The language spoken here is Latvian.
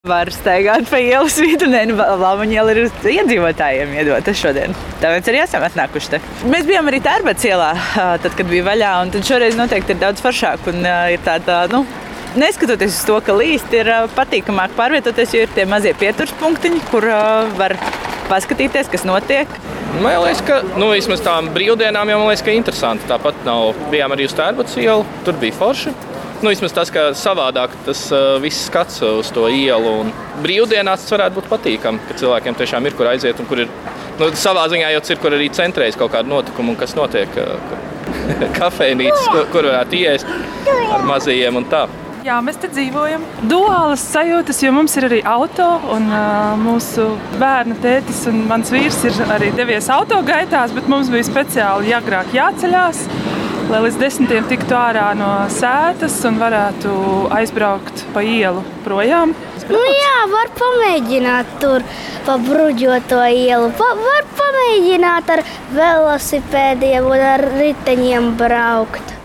Var staigāt pa ielas vidu, Lāmaņa iela ir iedzīvotājiem iedota šodien. Tāpēc arī esam atnākuši te. Mēs bijām arī Tērbats ielā, tad, kad bija vaļā, un tad šoreiz noteikti ir daudz foršāk un ir tāda, neskatoties uz to, ka līst, ir patīkamāk pārvietoties, jo ir tie mazie pieturas punktiņi, kur var paskatīties, kas notiek. Man liekas, ka vismaz tām brīvdienām jau man liekas, ka interesanti. Tāpat bijām arī uz Tērbats ielu, tur bija forši. Vismaz tas, ka savādāk tas viss skats uz to ielu. Un brīvdienās tas varētu būt patīkami, ka cilvēkiem tiešām ir, kur aiziet un kur ir. Savā ziņā jau ir, kur arī centrējas kaut kādu notikumu, kas notiek. Kafejnīcas, kur varētu iest ar mazajiem un tā. Jā, mēs te dzīvojam. Duālas sajūtas, jo mums ir arī auto, un mūsu bērna tētis un mans vīrs ir arī devies autogaitās, bet mums bija speciāli agrāk jāceļās, lai līdz 10 tiktu ārā no sētas un varētu aizbraukt pa ielu projām. Jā, var pamēģināt tur pa bruģoto ielu. Var pamēģināt ar velosipēdiem un ar riteņiem braukt.